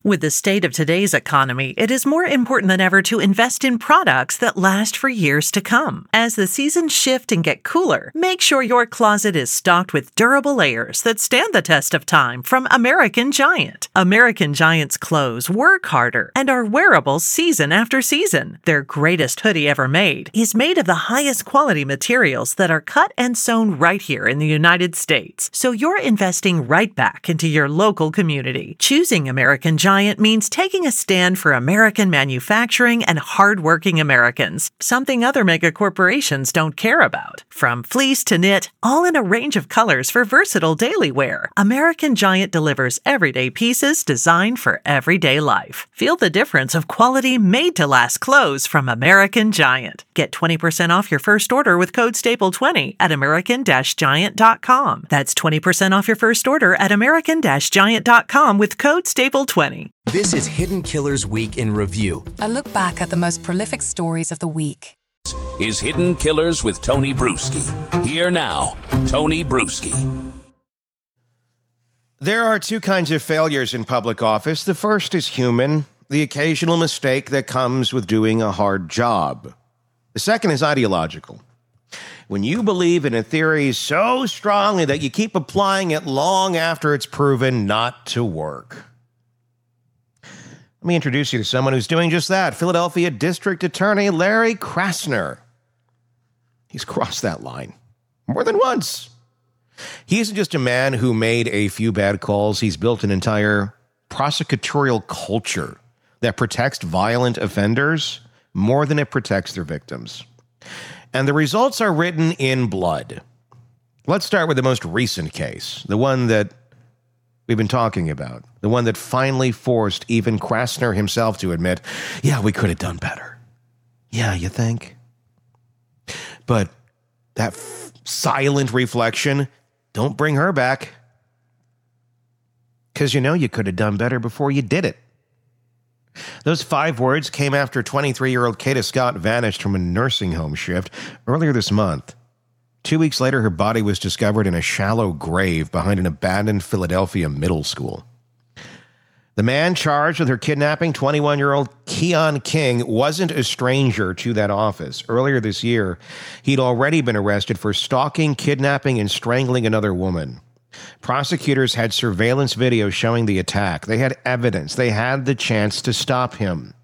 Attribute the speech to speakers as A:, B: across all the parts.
A: With the state of today's economy, it is more important than ever to invest in products that last for years to come. As the seasons shift and get cooler, make sure your closet is stocked with durable layers that stand the test of time from American Giant. American Giant's clothes work harder and are wearable season after season. Their greatest hoodie ever made is made of the highest quality materials that are cut and sewn right here in the United States. So you're investing right back into your local community. Choosing American Giant means taking a stand for American manufacturing and hardworking Americans, something other mega corporations don't care about. From fleece to knit, all in a range of colors for versatile daily wear, American Giant delivers everyday pieces designed for everyday life. Feel the difference of quality made-to-last clothes from American Giant. Get 20% off your first order with code STAPLE20 at american-giant.com. That's 20% off your first order at american-giant.com with code STAPLE20.
B: This is Hidden Killers Week in Review.
C: A look back at the most prolific stories of the week.
D: Is Hidden Killers with Tony Bruschi. Here now, Tony Bruschi.
E: There are two kinds of failures in public office. The first is human, the occasional mistake that comes with doing a hard job. The second is ideological. When you believe in a theory so strongly that you keep applying it long after it's proven not to work. Let me introduce you to someone who's doing just that. Philadelphia District Attorney Larry Krasner. He's crossed that line more than once. He isn't just a man who made a few bad calls. He's built an entire prosecutorial culture that protects violent offenders more than it protects their victims. And the results are written in blood. Let's start with the most recent case, the one that we've been talking about, the one that finally forced even Krasner himself to admit, yeah, we could have done better. Yeah, you think? But that silent reflection, don't bring her back. Because you know you could have done better before you did it. Those 5 words came after 23-year-old Kata Scott vanished from a nursing home shift earlier this month. 2 weeks later, her body was discovered in a shallow grave behind an abandoned Philadelphia middle school. The man charged with her kidnapping, 21-year-old Keon King, wasn't a stranger to that office. Earlier this year, he'd already been arrested for stalking, kidnapping, and strangling another woman. Prosecutors had surveillance video showing the attack. They had evidence. They had the chance to stop him.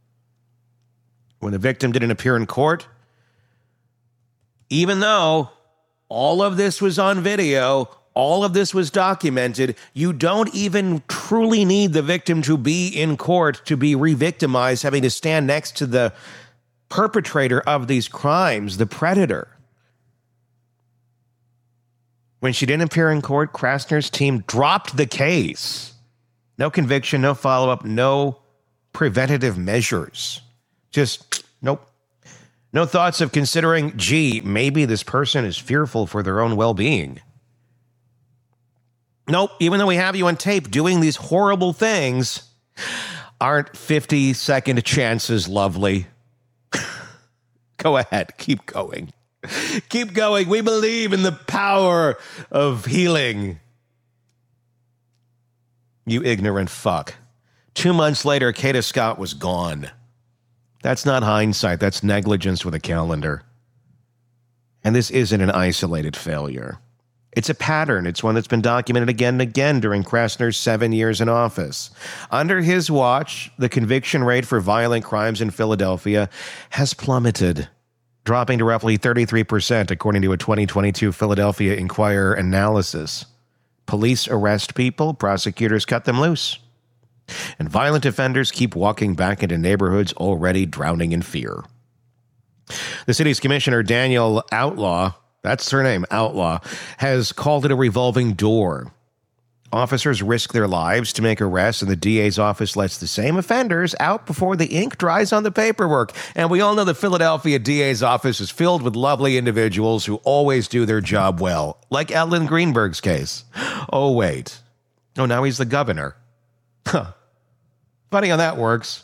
E: When the victim didn't appear in court, even though all of this was on video, all of this was documented, you don't even truly need the victim to be in court to be re-victimized, having to stand next to the perpetrator of these crimes, the predator. When she didn't appear in court, Krasner's team dropped the case. No conviction, no follow-up, no preventative measures. Just, nope. No thoughts of considering, gee, maybe this person is fearful for their own well-being. Nope, even though we have you on tape doing these horrible things, aren't 50-second chances lovely? Go ahead, keep going. Keep going. We believe in the power of healing. You ignorant fuck. 2 months later, Kata Scott was gone. That's not hindsight. That's negligence with a calendar. And this isn't an isolated failure. It's a pattern. It's one that's been documented again and again during Krasner's 7 years in office. Under his watch, the conviction rate for violent crimes in Philadelphia has plummeted, dropping to roughly 33%, according to a 2022 Philadelphia Inquirer analysis. Police arrest people, prosecutors cut them loose. And violent offenders keep walking back into neighborhoods already drowning in fear. The city's commissioner, Daniel Outlaw, that's her name, Outlaw, has called it a revolving door. Officers risk their lives to make arrests, and the DA's office lets the same offenders out before the ink dries on the paperwork. And we all know the Philadelphia DA's office is filled with lovely individuals who always do their job well, like Ellen Greenberg's case. Oh, wait. Oh, now he's the governor. Huh. Funny how that works.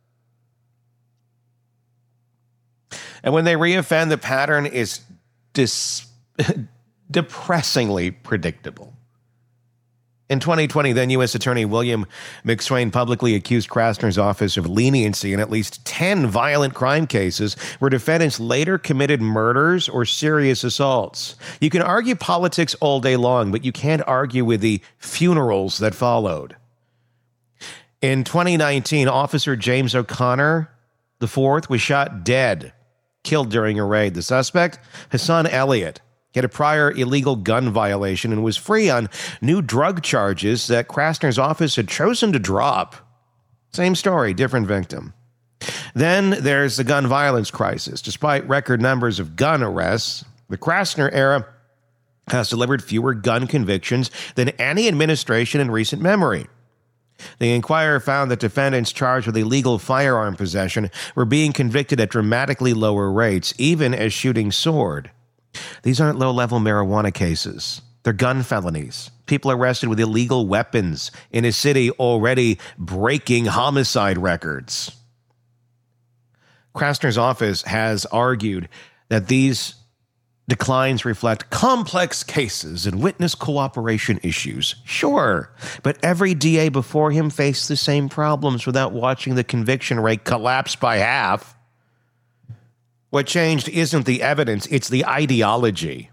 E: And when they reoffend, the pattern is depressingly predictable. In 2020, then U.S. Attorney William McSwain publicly accused Krasner's office of leniency in at least 10 violent crime cases where defendants later committed murders or serious assaults. You can argue politics all day long, but you can't argue with the funerals that followed. In 2019, Officer James O'Connor IV was shot dead, killed during a raid. The suspect, Hassan Elliott, he had a prior illegal gun violation and was free on new drug charges that Krasner's office had chosen to drop. Same story, different victim. Then there's the gun violence crisis. Despite record numbers of gun arrests, the Krasner era has delivered fewer gun convictions than any administration in recent memory. The Inquirer found that defendants charged with illegal firearm possession were being convicted at dramatically lower rates, even as shooting soared. These aren't low-level marijuana cases. They're gun felonies. People arrested with illegal weapons in a city already breaking homicide records. Krasner's office has argued that these declines reflect complex cases and witness cooperation issues. Sure, but every DA before him faced the same problems without watching the conviction rate collapse by half. What changed isn't the evidence, it's the ideology,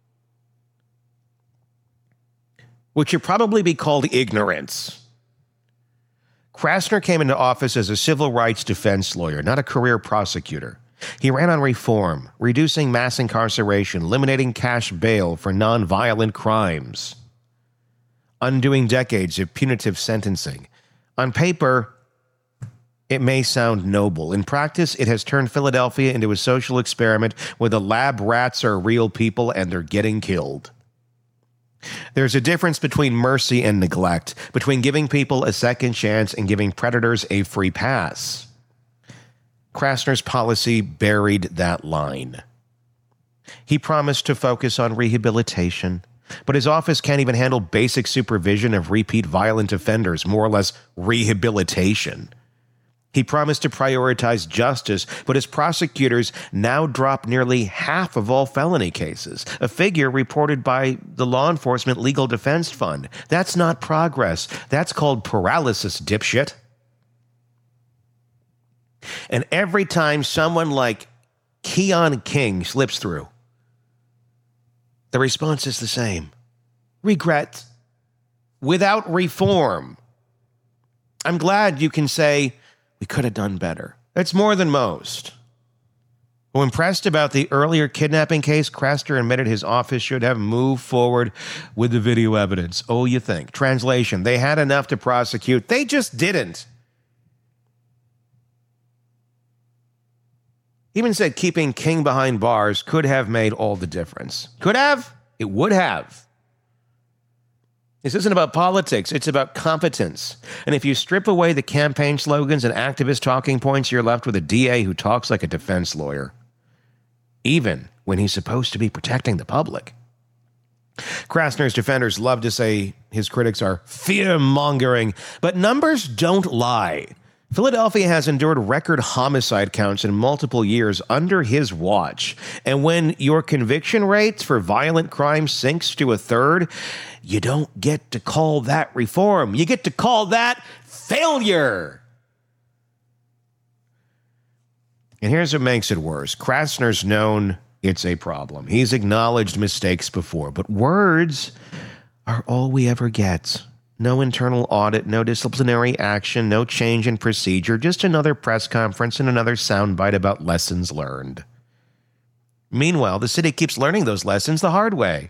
E: which should probably be called ignorance. Krasner came into office as a civil rights defense lawyer, not a career prosecutor. He ran on reform, reducing mass incarceration, eliminating cash bail for nonviolent crimes, undoing decades of punitive sentencing. On paper, it may sound noble. In practice, it has turned Philadelphia into a social experiment where the lab rats are real people and they're getting killed. There's a difference between mercy and neglect, between giving people a second chance and giving predators a free pass. Krasner's policy buried that line. He promised to focus on rehabilitation, but his office can't even handle basic supervision of repeat violent offenders, more or less rehabilitation. He promised to prioritize justice, but his prosecutors now drop nearly half of all felony cases, a figure reported by the Law Enforcement Legal Defense Fund. That's not progress. That's called paralysis, dipshit. And every time someone like Keon King slips through, the response is the same. Regret without reform. I'm glad you can say, we could have done better. That's more than most. When impressed about the earlier kidnapping case, Krasner admitted his office should have moved forward with the video evidence. Oh, you think. Translation, they had enough to prosecute. They just didn't. Even said keeping King behind bars could have made all the difference. Could have? It would have. This isn't about politics, it's about competence. And if you strip away the campaign slogans and activist talking points, you're left with a DA who talks like a defense lawyer, even when he's supposed to be protecting the public. Krasner's defenders love to say his critics are fear-mongering, but numbers don't lie. Philadelphia has endured record homicide counts in multiple years under his watch. And when your conviction rates for violent crime sinks to a third, you don't get to call that reform. You get to call that failure. And here's what makes it worse. Krasner's known it's a problem. He's acknowledged mistakes before, but words are all we ever get. No internal audit, no disciplinary action, no change in procedure, just another press conference and another soundbite about lessons learned. Meanwhile, the city keeps learning those lessons the hard way.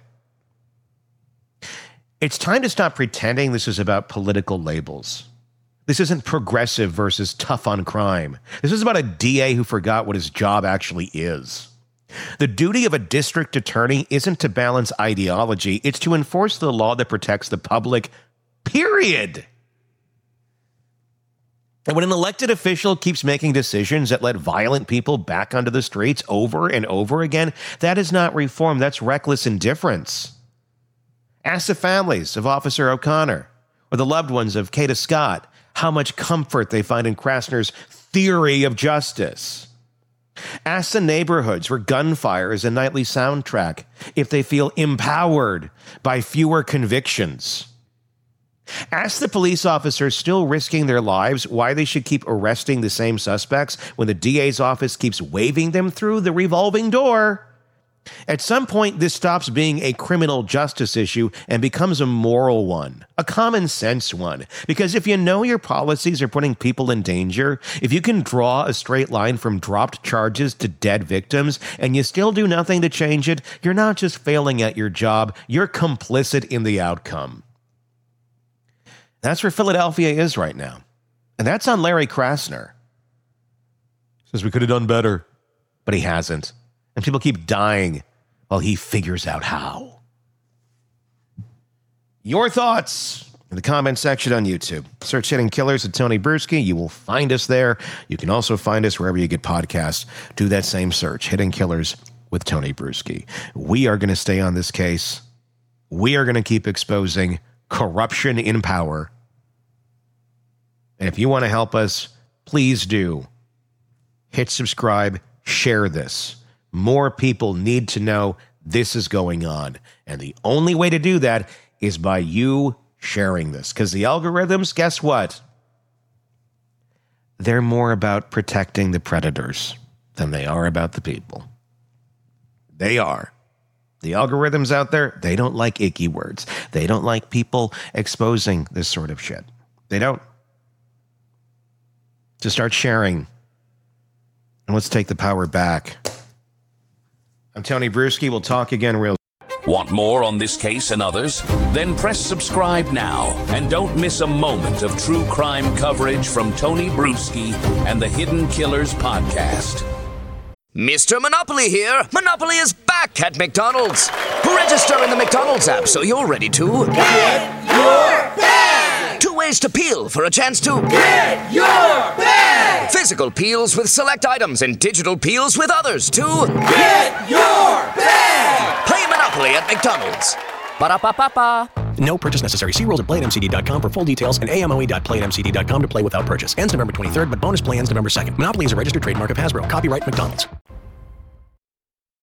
E: It's time to stop pretending this is about political labels. This isn't progressive versus tough on crime. This is about a DA who forgot what his job actually is. The duty of a district attorney isn't to balance ideology, it's to enforce the law that protects the public. Period. And when an elected official keeps making decisions that let violent people back onto the streets over and over again, that is not reform, that's reckless indifference. Ask the families of Officer O'Connor or the loved ones of Kata Scott how much comfort they find in Krasner's theory of justice. Ask the neighborhoods where gunfire is a nightly soundtrack if they feel empowered by fewer convictions. Ask the police officers still risking their lives why they should keep arresting the same suspects when the DA's office keeps waving them through the revolving door. At some point, this stops being a criminal justice issue and becomes a moral one, a common sense one. Because if you know your policies are putting people in danger, if you can draw a straight line from dropped charges to dead victims, and you still do nothing to change it, you're not just failing at your job, you're complicit in the outcome. That's where Philadelphia is right now. And that's on Larry Krasner. Says we could have done better, but he hasn't. And people keep dying while he figures out how. Your thoughts in the comment section on YouTube. Search Hidden Killers with Tony Bruschi. You will find us there. You can also find us wherever you get podcasts. Do that same search, Hidden Killers with Tony Bruschi. We are going to stay on this case. We are going to keep exposing corruption in power. And if you want to help us, please do. Hit subscribe, share this. More people need to know this is going on. And the only way to do that is by you sharing this. Because the algorithms, guess what? They're more about protecting the predators than they are about the people. They are. The algorithms out there, they don't like icky words. They don't like people exposing this sort of shit. They don't. So start sharing. And let's take the power back. I'm Tony Bruschi. We'll talk again real soon.
D: Want more on this case and others? Then press subscribe now and don't miss a moment of true crime coverage from Tony Bruschi and the Hidden Killers podcast.
F: Mr. Monopoly here. Monopoly is back at McDonald's. Register in the McDonald's app so you're ready to get your bag. 2 ways to peel for a chance to get your bag. Physical peels with select items and digital peels with others to get your bag. Play Monopoly at McDonald's. Ba-da-ba-ba-ba.
G: No purchase necessary. See rules at playatmcd.com for full details and amoe.playatmcd.com to play without purchase. Ends November 23rd, but bonus play ends November 2nd. Monopoly is a registered trademark of Hasbro. Copyright McDonald's.